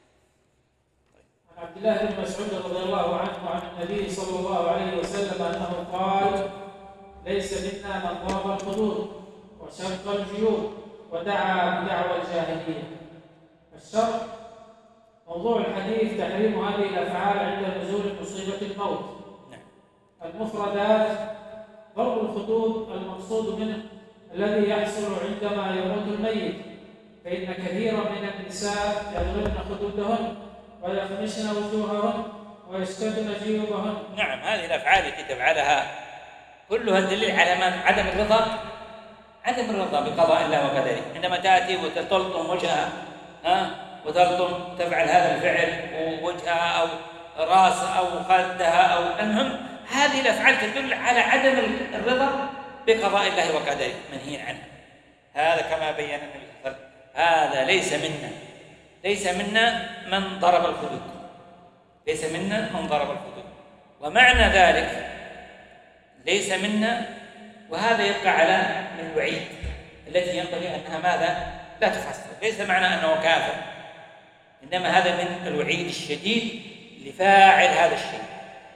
Speaker 2: عن عبد الله بن مسعود رضي الله عنه عن النبي صلى الله عليه وسلم أنه قال: ليس منا من ضرب الخدود وشق الجيوب ودعا بدعوى الجاهلية. الشرع موضوع الحديث تحريم هذه الأفعال عند نزول مصيبة الموت. المفردات: ضرب الخدود المقصود منه الذي يحصل عندما يموت الميت، فإن كثيرا من النساء يضربن خدودهن ويخمشن وجوههن ويشتدن جيوبهن.
Speaker 3: نعم، هذه الأفعال التي تفعلها كلها دليل على عدم الرضا عدم الرضا بقضاء الله وقدره. عندما تأتي وتلطم وجهها ها وتلطم تفعل هذا الفعل ووجهها أو رأسها أو خدها أو المهم، هذه الأفعال تدل على عدم الرضا بقضاء الله وقدره منهي عنها. هذا كما بين النبي صلى الله عليه وسلم، هذا ليس منا ليس منا من ضرب الخدود، ليس منا من ضرب الخدود. ومعنى ذلك ليس منا، وهذا يبقى على الوعيد التي ينبغي أنها ماذا؟ لا تفسر. ليس معنى أنه كافر، إنما هذا من الوعيد الشديد لفاعل هذا الشيء.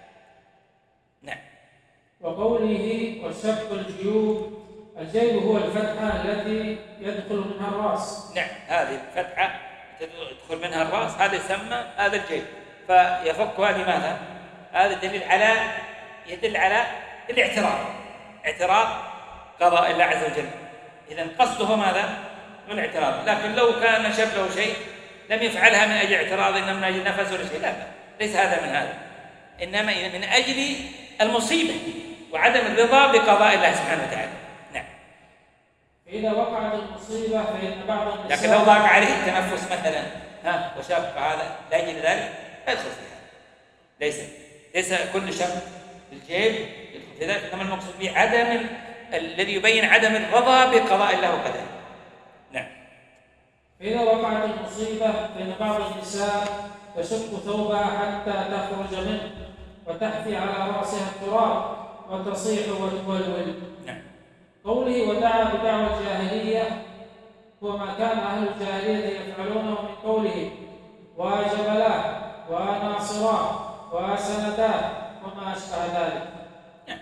Speaker 3: نعم.
Speaker 2: وقوله وشق الجيوب، الجيب هو الفتحة التي يدخل منها الرأس.
Speaker 3: نعم، هذه الفتحة يدخل منها الرأس، هذا يسمى هذا الجيب، فيفكها لماذا؟ هذا دليل على يدل على الاعتراض، اعتراض قضاء الله عز وجل. إذن قصده ماذا؟ من الاعتراض. لكن لو كان شب له شيء لم يفعلها من أجل اعتراض، إنما من أجل نفس ولا شيء، لا لا، ليس هذا من هذا، إنما من أجل المصيبة وعدم الرضا بقضاء الله سبحانه وتعالى. نعم.
Speaker 2: فإذا وقعت المصيبة فإن بعض النساء،
Speaker 3: لكن لو ضاق عليه التنفس مثلا ها وشق هذا لأجل ذلك لا يدخل في هذا، ليس ليس كل شق بالجيب يدخل في ذلك، إنما المقصود به عدم ال... الذي يبين عدم الرضا بقضاء الله وقدره. نعم.
Speaker 2: فإذا وقعت المصيبة فإن بعض النساء تشق ثوبها حتى تخرج منه وتحفي على رأسها التراب وتصيح وتولول.
Speaker 3: نعم.
Speaker 2: قوله ودعا بدعوى الجاهلية هو ما كان أهل الجاهلية يفعلونه من قوله واجبلا وناصرا وسندا وما أشبه ذلك.
Speaker 3: نعم.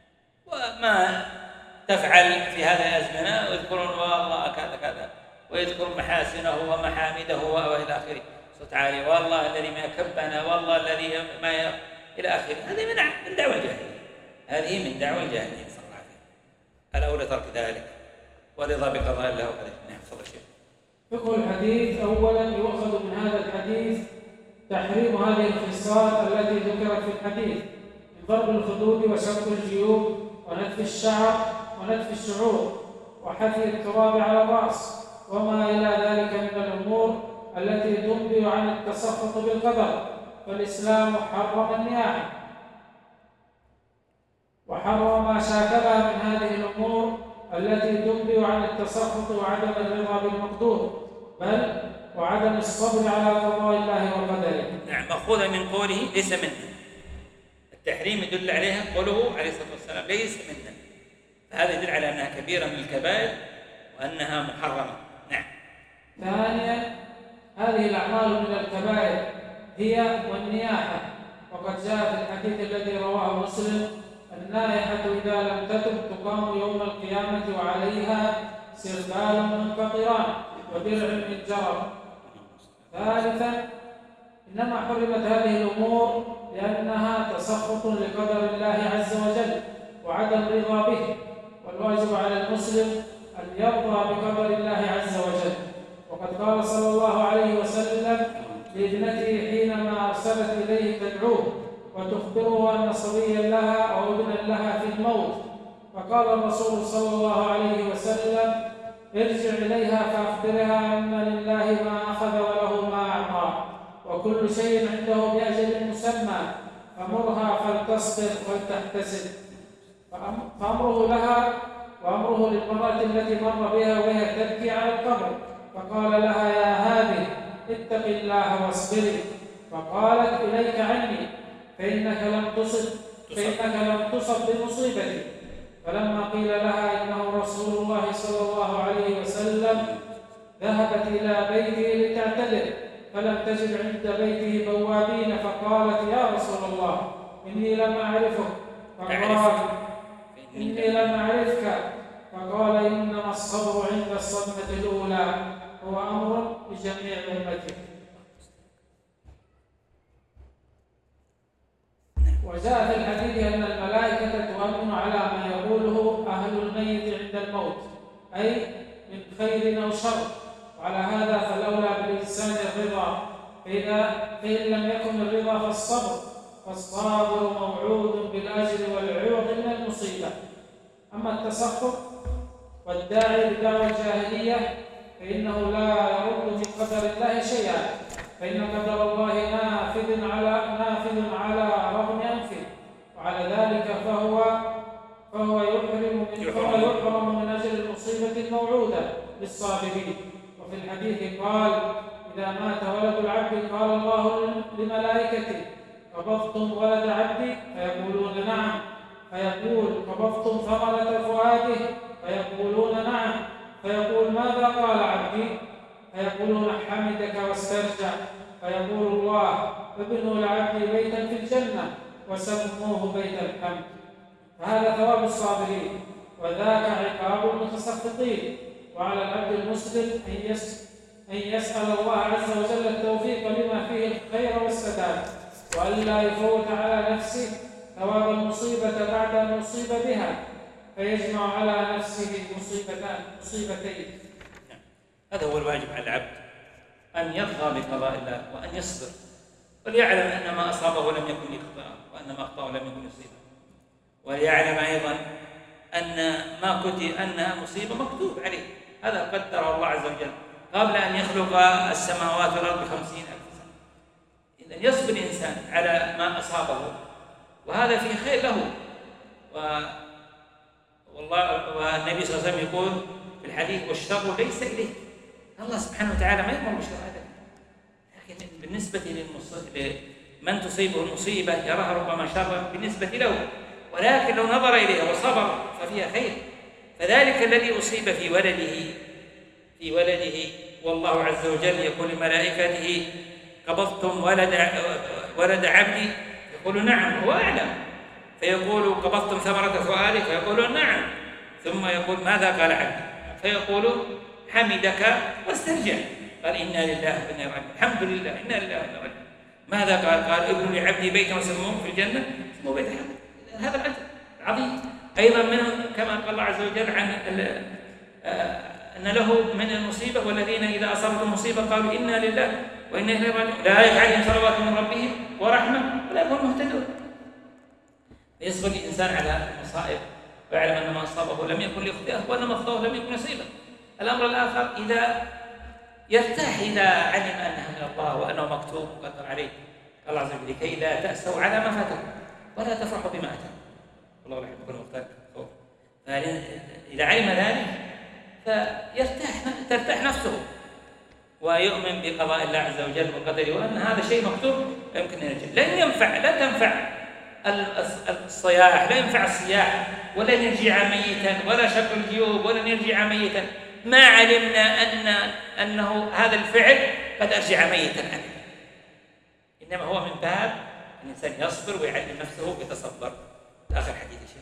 Speaker 3: وما تفعل في هذه الأزمنة ويذكرون والله كذا كذا ويذكر محاسنه ومحامده وإلى آخره، صوت عالي، والله الذي ما كبنا، والله الذي ما ي... إلى آخره. هذه من من دعوة الجاهلية، هذه من دعوة الجاهلية صلى الله عليه وسلم. الأولى ترك ذلك ورضا بقضاء الله وقدره. نعم، تفضل شيخ.
Speaker 2: فقه الحديث: أولا يؤخذ من هذا الحديث تحريم هذه الخصال التي ذكرت في الحديث من ضرب الخدود وشق الجيوب ونتف الشعر ونتف الشعور وحثي التراب على الرأس وما إلى ذلك من الأمور التي تنبئ عن التسخط بالقدر. فالإسلام حرم النياحة وحرم ما شاكلها من هذه الأمور التي تنبئ عن التسخط وعدم الرضا بالمقدور، بل وعدم الصبر على قضاء الله وقدره.
Speaker 3: نعم، مأخوذة من قوله ليس منا. التحريم يدل عليها قوله عليه الصلاة والسلام ليس منا، فهذا يدل على أنها كبيرة من الكبائر وأنها محرمة. نعم.
Speaker 2: ثانيا، هذه الأعمال من الكبائر هي والنياحة، وقد جاء في الحديث الذي رواه مسلم: النائحة إذا لم تتب تقام يوم القيامة وعليها سربال منفطران ودرع من جرب. ثالثا إنما حرمت هذه الأمور لأنها تسخط لقدر الله عز وجل وعدم رضا به، والواجب على المسلم أن يرضى بقدر الله عز وجل. وقد قال صلى الله عليه وسلم لابنته حينما أرسلت إليه تدعوه وتخبره أن صبيا لها أو ابنا لها في الموت، فقال الرسول صلى الله عليه وسلم ارجع إليها فأخبرها أن لله ما أخذ وله ما أعطى وكل شيء عنده بأجل مسمى، فمرها فلتصبر ولتحتسب. فأمره لها وأمره للمرأة التي مر بها وهي تبكي على القبر، فقال لها يا هذه اتق الله واصبري، فقالت إليك عني فإنك لم تصب فإنك لم تصب بمصيبتي. فلما قيل لها إنه رسول الله صلى الله عليه وسلم ذهبت إلى بيته لتعتذر فلم تجد عند بيته بوابين، فقالت يا رسول الله إني لم أعرفك، فقال إني لم أعرفك، فقال إنما الصبر عند الصدمة الأولى هو أمر لجميع أمتك. وجاء في الحديث أن الملائكة تؤمن على ما يقوله أهل الميت عند الموت، أي من خير أو شر، وعلى هذا فالأولى بالإنسان الرضا، فإن لم يكن الرضا فالصبر، فالصابر موعود بالأجر والعوض من المصيبة. أما التسخط والداعي بدعوى الجاهلية فإنه لا يرد من قدر الله شيئا، فإن قدر الله نافذ على نافذ على رغم أنفه، وعلى ذلك فهو فهو يحرم من فهو يحرم من أجل المصيبة الموعودة للصابرين. وفي الحديث قال إذا مات ولد العبد قال الله لملائكته قبضتم ولد عبدي؟ فيقولون نعم، فيقول قبضتم ثمرة فؤاده؟ فيقولون نعم، فيقول ماذا قال عبدي؟ فيقولون حمدك واسترجع، فيقول الله ابنوا لعبدي بيتا في الجنة وسموه بيت الحمد. فهذا ثواب الصابرين وذاك عقاب المتسخطين. وعلى العبد المسلم أن يسأل الله عز وجل التوفيق لما فيه الخير والسداد، وألا يفوت على نفسه ثواب المصيبة بعد أن يصيب بها، فيجمع على نفسه مصيبتان مصيبتين.
Speaker 3: هذا هو الواجب على العبد، أن يرضى بقضاء الله وأن يصبر، وليعلم أن ما أصابه لم يكن ليخطئه، وأن ما أخطأه لم يكن يصيبه، وليعلم أيضا أن ما كتب أنها مصيبة مكتوب عليه، هذا قدره الله عز وجل قبل أن يخلق السماوات والأرض بخمسين ألف سنة. إذن يصبر الإنسان على ما أصابه، وهذا فيه خير له. و... والله والنبي صلى الله عليه وسلم يقول في الحديث والشر ليس إليك، الله سبحانه وتعالى ما يأمر بالشر هذا، لكن بالنسبة لمن تصيبه المصيبة يراها ربما شرا بالنسبة له، ولكن لو نظر إليها وصبر ففيها خير. فذلك الذي أصيب في ولده في ولده والله عز وجل يقول لملائكته قبضتم ولد ولد عبدي؟ يقول نعم، هو أعلم، فيقول قبضتم ثمرة فؤاده؟ فيقول نعم، ثم يقول ماذا قال عبدي؟ فيقول حمدك واسترجع، قال إنا لله وإنا إليه راجعون، الحمد لله إنا لله وإنا إليه راجعون. ماذا قال؟ قال ابن لعبدي بيتا وسموه في الجنة اسمه بيت الحمد. هذا الأجر عظيم. أيضا منهم كما قال الله عز وجل عن أن له من المصيبة والذين إذا أصابتهم مصيبة قالوا إنا لله وإنا إليه راجعون أولئك عليهم صلوات من ربهم ورحمة أولئك هم المهتدون. يصبر الإنسان على المصائب ويعلم أن ما أصابه لم يكن ليخطئه وأن ما أخطأه لم يكن يصيبه. الأمر الآخر إذا يرتاح إذا علم أنها من الله وأنه مكتوب مقدر عليه، قال الله عز وجل لكي لا تأسوا على ما فاتكم ولا تفرحوا بما أتاكم والله لا يحب المختار. فإذا علم ذلك فيرتاح ترتاح نفسه ويؤمن بقضاء الله عز وجل وقدره، وأن هذا شيء مكتوب لا يمكن أن يرجع. لن ينفع لا تنفع الصياح، لا ينفع الصياح، ولن يرجع ميتا، ولا شق الجيوب ولن يرجع ميتا، ما علمنا أن أنه هذا الفعل قد أرجع ميتا عنه. إنما هو من باب الإنسان يصبر ويعلم نفسه ويتصبر. آخر حديث الشيخ.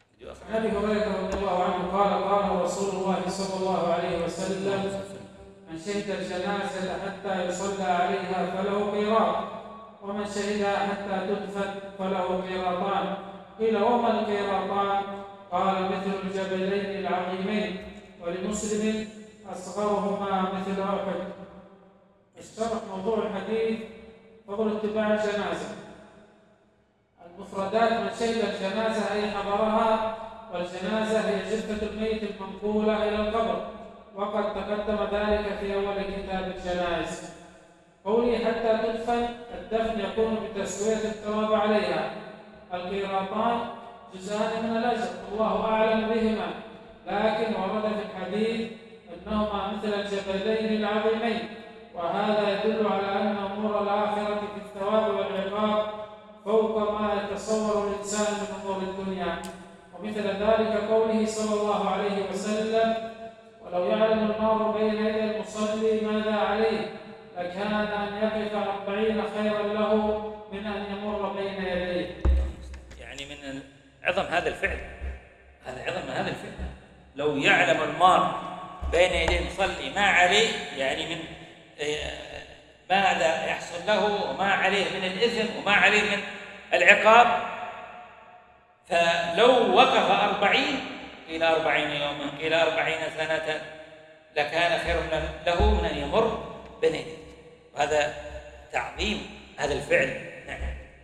Speaker 2: أبي هريرة رضي الله عنه قال قال رسول الله صلى الله عليه وسلم من شهد الجنازة حتى يصلى عليها فله قيراط، ومن شهدها حتى تدفن فله قيراطان. قيل وما القيراطان؟ قال مثل الجبلين العظيمين. ولمسلم أصغرهما مثل أحد. اشترك موضوع الحديث فضل اتباع الجنازة. المفردات: من شهد الجنازة أي حضرها، والجنازة هي جثة الميت المنقولة إلى القبر، وقد تقدم ذلك في أول كتاب الجنائز. قولي حتى تدفن، الدفن يكون بتسوية التراب عليها. القيراطان جزءان من الأجر، الله أعلم بهما، لكن ورد في الحديث أنهما مثل الجبلين العظيمين، وهذا يدل على أن أمور الآخرة في الثواب والعقاب فوق ما يتصور الإنسان من أمور الدنيا. ومثل ذلك قوله صلى الله عليه وسلم: ولو يعلم المار بين يدي المصلي ماذا عليه لكان أن يقف أربعين خيرا له من أن يمر بين يديه.
Speaker 3: يعني من عظم هذا الفعل، هذا عظم هذا الفعل. لو يعلم المار بين يدي المصلي ما عليه، يعني من ماذا يحصل له وما عليه من الإثم وما عليه من العقاب، فلو وقف أربعين إلى أربعين يوما إلى أربعين سنة لكان خير له من أن يمر بين يديه. وهذا تعظيم هذا الفعل. نعم.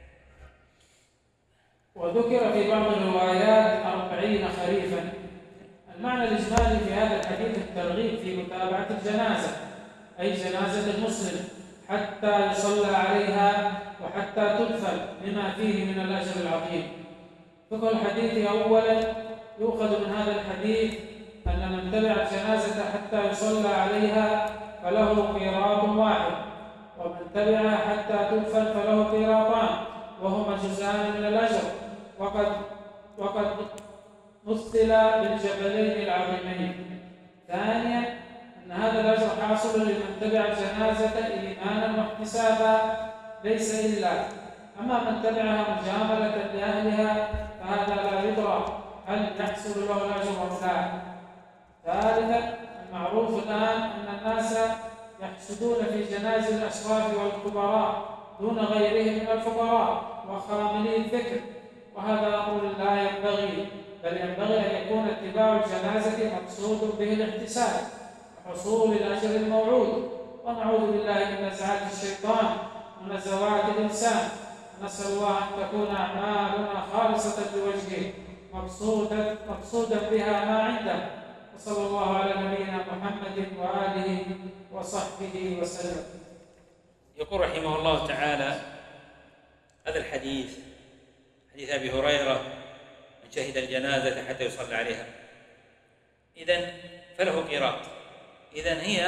Speaker 2: وذكر في بعض الروايات أربعين خريفا. المعنى الإجمالي في هذا الحديث الترغيب في متابعة الجنازة، أي جنازة المسلم، حتى يصلى عليها وحتى تدفن، لما فيه من الأجر العظيم. فقه الحديث: أولا يؤخذ من هذا الحديث أن من تبع الجنازة حتى يصلى عليها فله قيراط واحد، ومن تبعها حتى تدفن فله قيراطان، وهما جزءان من الأجر، وقد وقد مثل بالجبلين العظيمين. ثانيا أن هذا الأجر حاصل لمن تبع الجنازة إيمانا واحتسابا ليس إلا، أما من تبعها مجاملة لأهلها فهذا لا يدرى هل يحصل له الأجر أم لا. ثالثا المعروف الآن أن الناس يحسدون في جنائز الأشراف والكبراء دون غيرهم من الفقراء وخاملي الذكر، وهذا أمر لا ينبغي، بل ينبغي أن يكون اتباع الجنازة مقصود به الاحتساب وحصول الأجر الموعود. ونعوذ بالله من نزعات الشيطان ونزوات الإنسان، نسأل الله أن تكون أعمالنا خالصة لوجهه مقصودا مقصودا بها ما عنده. وصلى الله على نبينا محمد وآله وصحبه وسلم.
Speaker 3: يقول رحمه الله تعالى: هذا الحديث حديث أبي هريرة من شهد الجنازة حتى يصلى عليها، إذن فله قيراط. إذن هي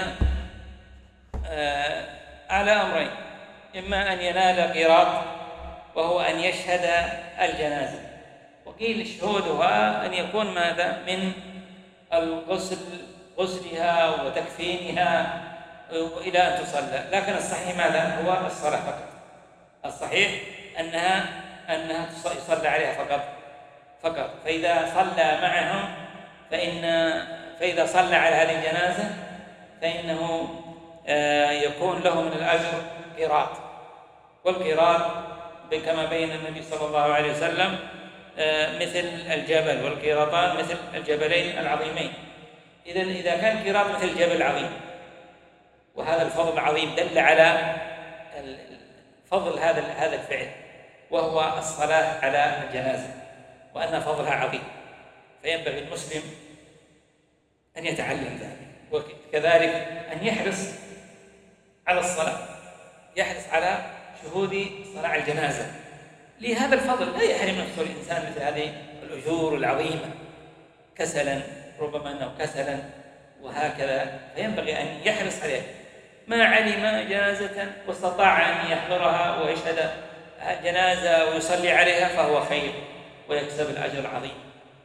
Speaker 3: آه على أمرين: إما أن ينال قيراط وهو أن يشهد الجنازة، وقيل شهودها أن يكون ماذا؟ من الغسل غسلها وتكفينها إلى أن تصلى. لكن الصحيح ماذا؟ هو الصلاة فقط. الصحيح أنها أنها يصلى عليها فقط فقط. فإذا صلى معهم فإن فإذا صلى على هذه الجنازة فإنه يكون له من الأجر قيراط. والقيراط كما بين النبي صلى الله عليه وسلم مثل الجبل، والقيراطان مثل الجبلين العظيمين. إذن إذا كان قيراط مثل الجبل العظيم، وهذا الفضل العظيم دل على فضل هذا هذا الفعل، وهو الصلاة على الجنازة، وأن فضلها عظيم، فينبغي المسلم أن يتعلم ذلك، وكذلك أن يحرص على الصلاة، يحرص على شهود صلاة الجنازة لهذا الفضل. لا يحرم نفسه الإنسان مثل هذه الأجور العظيمة كسلا، ربما أنه كسلا وهكذا، فينبغي أن يحرص عليه. ما علم جنازة واستطاع أن يحضرها ويشهد جنازة ويصلي عليها فهو خير ويكسب الأجر العظيم.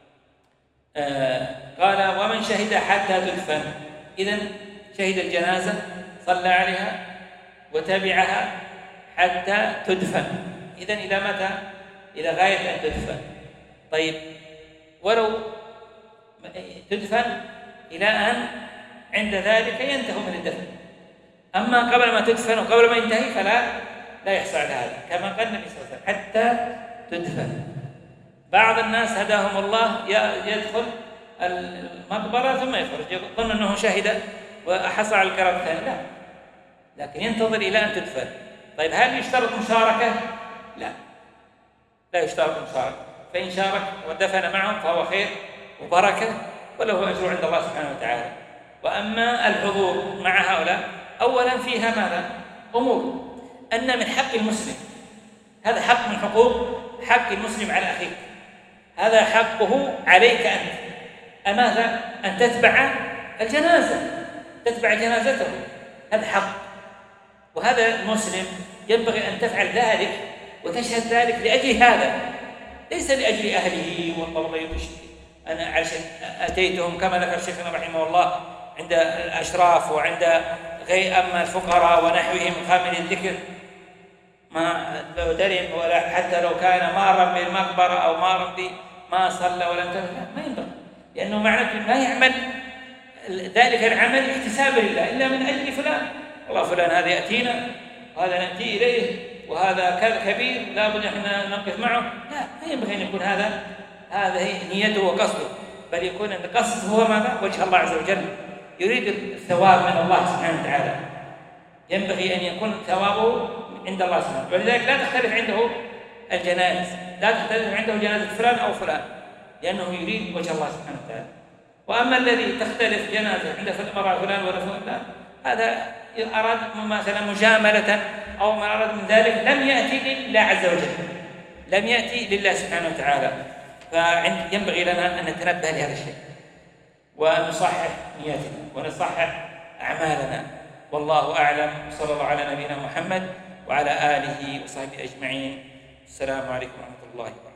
Speaker 3: آه قال: ومن شهد حتى تدفن. إذن شهد الجنازة، صلى عليها وتبعها حتى تدفن. إذن إلى متى؟ إلى غاية أن تدفن. طيب، ولو تدفن إلى أن عند ذلك ينتهوا من الدفن. أما قبل ما تدفن وقبل ما ينتهي فلا لا يحصل على هذا، كما قال النبي صلى الله عليه وسلم حتى تدفن. بعض الناس هداهم الله يدخل المقبرة ثم يخرج يظن أنه شهد وحصل على القرار الثاني، لا، لكن ينتظر إلى أن تدفن. طيب هل يشترط مشاركة؟ لا، لا يشترط مشاركة، فإن شارك ودفن معهم فهو خير وبركة وله أجر عند الله سبحانه وتعالى. وأما الحضور مع هؤلاء أولا فيها ماذا؟ أمور، أن من حق المسلم، هذا حق من حقوق حق المسلم على أخيك، هذا حقه عليك أنت، أماذا؟ أن تتبع الجنازة، تتبع جنازته، هذا حق. وهذا المسلم ينبغي أن تفعل ذلك وتشهد ذلك لأجل هذا، ليس لأجل أهله والله يشتري. أنا علشان أتيتهم كما ذكر شيخنا رحمه الله عند الأشراف وعند غير أما الفقراء ونحوهم خامل الذكر ما لو درهم ولا حتى لو كان مارا بالمقبرة أو مارا بما صلى ولا انتهى، ما ينبغي، لأنه معناته ما يعمل ذلك العمل احتسابا لله إلا من أجل فلان، والله فلان هذا يأتينا وهذا نأتي إليه وهذا كذا كبير لا بد احنا نقف معه، لا، ما ينبغي أن يكون هذا هذا نيته وقصده، بل يكون القصد هو ماذا؟ وجه الله عز وجل، يريد الثواب من الله سبحانه وتعالى، ينبغي أن يكون ثوابه عند الله سبحانه. ولذلك لا تختلف عنده الجنائز، لا تختلف عنده جنازة فلان أو فلان، لأنه يريد وجه الله سبحانه وتعالى. وأما الذي تختلف جنازة عند فلان ولا فلان، هذا أراد مثلا مجاملة أو ما أراد من ذلك لم يأتي لله عز وجل، لم يأتي لله سبحانه وتعالى. فينبغي لنا أن نتنبه لهذا الشيء ونصحح نياتنا ونصحح أعمالنا، والله أعلم. صلى الله على نبينا محمد وعلى آله وصحبه أجمعين. السلام عليكم ورحمة الله وبركاته.